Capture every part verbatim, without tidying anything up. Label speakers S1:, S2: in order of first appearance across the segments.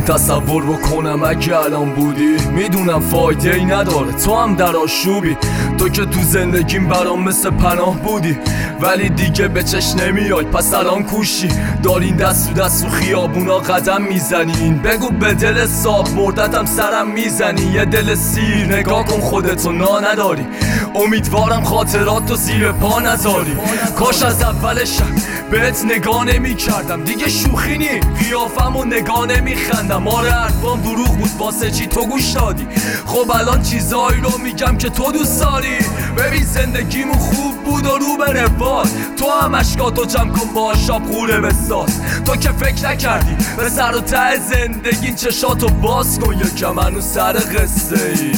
S1: تصور بکنم اگه الان بودی، میدونم فایده ای نداره، تو هم در آشوبی. تو که تو زندگیم برام مثل پناه بودی، ولی دیگه به چش نمیای، پس الان کوشی. دارین دست تو دست تو خیابونا قدم میزنین، بگو به دل صاحب مردتم سرم میزنی. یه دل سیر نگاه کن خودتو نا نداری، امیدوارم خاطرات تو زیر پا نذاری. کاش از اولشم بهت نگاه نمی کردم، دیگه شوخی نی قیافم و نگاه نمی خندم. آره حرفام دروغ بود واسه چی تو گوش دادی، خب الان چیزایی رو میگم که تو دوست داری. ببین زندگیمون خوب بود و رو به روال، تو هم اشکاتو جمع کن با شاب خوره بساز. تو که فکر نکردی به سر و ته زندگی چشاتو باز کن، یکم منو سر قصه ای.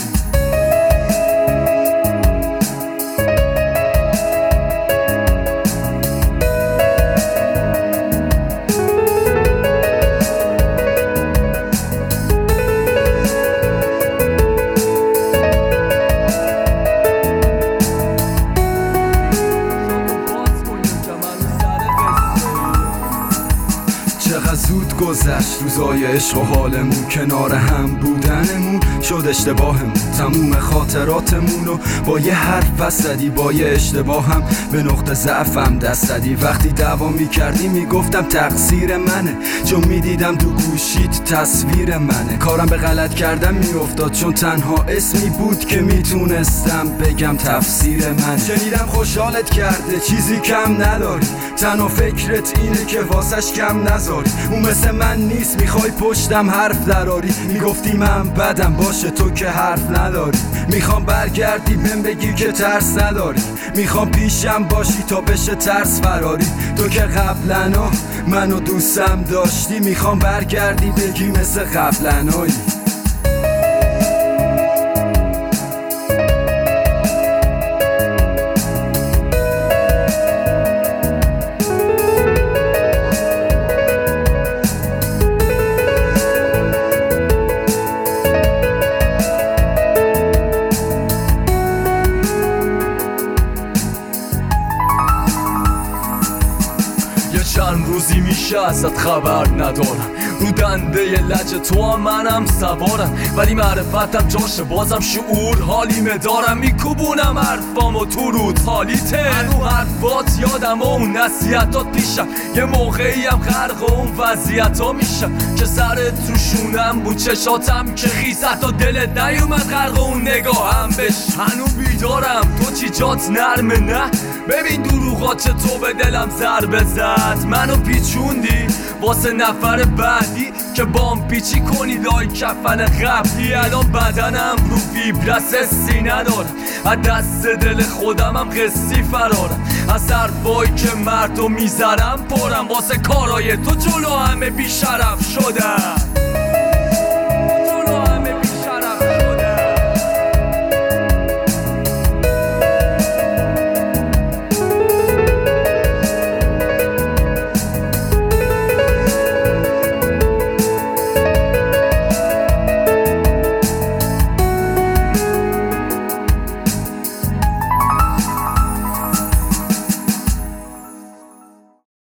S2: چقدر زود گذشت روزای عشق و حالمون، کنار هم بودنمون شد اشتباهمون. تموم خاطراتمون و با یه حرف بس زدی، با یه اشتباه هم به نقطه ضعفم دست زدی. وقتی دعوا میکردی میگفتم تقصیر منه، چون میدیدم تو گوشیت تصویر منه. کارم به غلط کردم میافتاد، چون تنها اسمی بود که میتونستم بگم تفسیر منه. شنیدم خوشحالت کرده چیزی کم نداری، تنها فکرت اینه که واسش کم نذاری. اون مثل من نیست میخوای پشتم حرف دراری، میگفتی من بدم باشه تو که حرف نداری. میخوام برگردی بهم بگی که ترس نداری، میخوام پیشم باشی تا بشه ترس فراری. تو که قبلنا منو دوستم داشتی، میخوام برگردی بگی مثل قبلنایی.
S1: چند روزی میشه ازت خبر ندارم، رو دنده لج تو هم منم سوارم، ولی معرفتم جاشه بازم شعور حالیمه دارم. میکوبونم حرفامو تو رود حالیته، هنو حرفات یادم و اون نصیحتات پیشم، یه موقعی هم غرق اون وضعیتا میشم که سرت تو شونم بود چشاتم که خیز، حتی دلت نیومد غرق اون نگاهم بش. هنو بیدارم تو چی جات نرمه نه، ببین دروغات تو به دلم ضربه زد. منو پیچوندی واسه نفر بعدی که بام پیچی کنی لای کفن قبلی. الان بدنم رو ویبرس سی ندارم، از دست دل خودمم قصی فرارم. از حرفایی که مردم میذارم پرم، واسه کارای تو جلو همه بیشرف شدم.